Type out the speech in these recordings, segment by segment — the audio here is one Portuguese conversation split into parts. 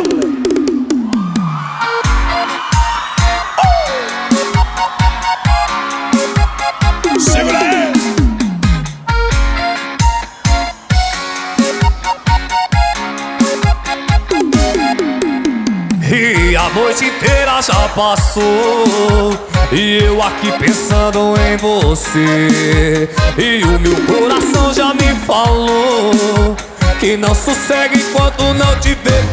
Segura aí. E a noite inteira já passou, e eu aqui pensando em você. E o meu coração já me falou que não sossega enquanto não te vê.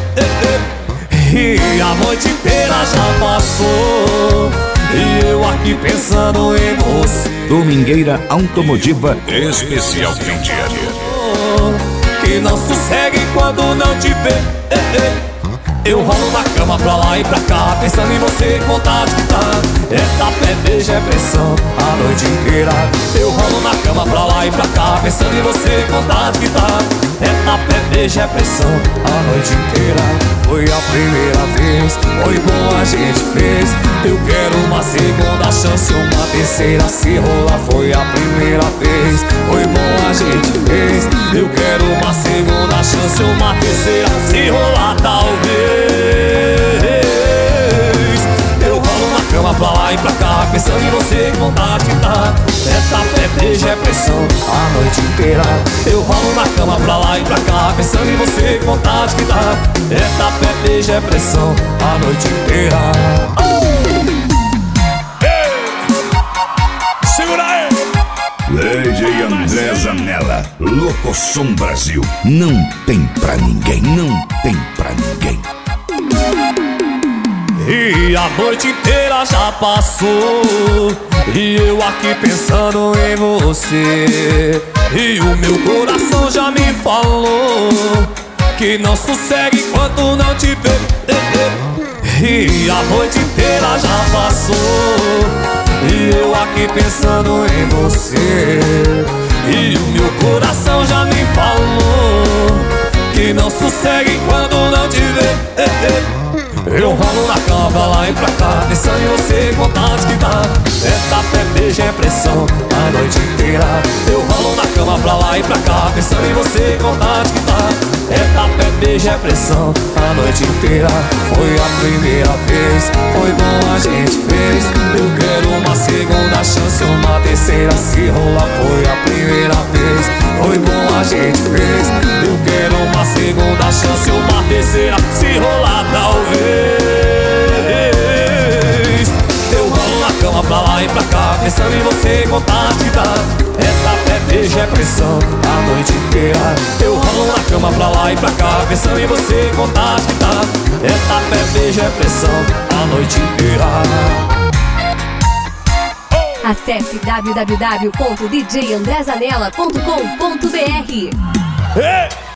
E a noite inteira já passou, e eu aqui pensando em você. Domingueira Automotiva Especial fim de ano. Que não sossega enquanto não te vê. Eu rolo na cama pra lá e pra cá, pensando em você, vontade que tá. É tapé, beijo, é pressão a noite inteira. Eu rolo na cama pra lá e pra cá, pensando em você, vontade que tá. É tapé, beijo, é pressão a noite inteira. Foi a primeira vez, foi bom a gente fez. Eu quero uma segunda chance, uma terceira se rolar. Foi a primeira vez, foi bom a gente fez. Eu quero uma segunda chance, uma terceira se rolar talvez. Eu rolo na cama pra lá e pra cá, pensando em você, com vontade que tá. É tapé, beijo, é pressão a noite inteira. Eu rolo na cama pra lá e pra cá, pensando em você, com vontade que tá. É tapé, beijo, é pressão a noite inteira. Segura aí! DJ André Zanella, Locosom Brasil. Não tem pra ninguém, não tem pra ninguém. E a noite inteira já passou, e eu aqui pensando em você. E o meu coração já me falou que não sossega enquanto não te vê. E a noite inteira já passou, e eu aqui pensando em você. E o meu coração já me falou que não sossega enquanto não te vê. Eu rolo na cama pra lá e pra cá, pensando em você, com vontade que dá. É tapé, beijo, é pressão a noite inteira. Eu rolo na cama pra lá e pra cá, pensando em você, com vontade que dá. É tapé, beijo, é pressão a noite inteira. Foi a primeira vez, foi bom a gente fez. Eu quero uma segunda chance, uma terceira se rolar. Foi a primeira vez, foi bom a gente fez. Eu quero uma segunda chance, uma terceira se rolar talvez. Eu rolo na cama pra lá e pra cá, pensando em você, com vontade que dá. É tapé, beijo, é pressão a noite inteira. Eu rolo na cama pra lá e pra cá, pensando em você, com vontade que dá. É tapé, beijo, é pressão a noite inteira. Acesse www.djandrezanella.com.br.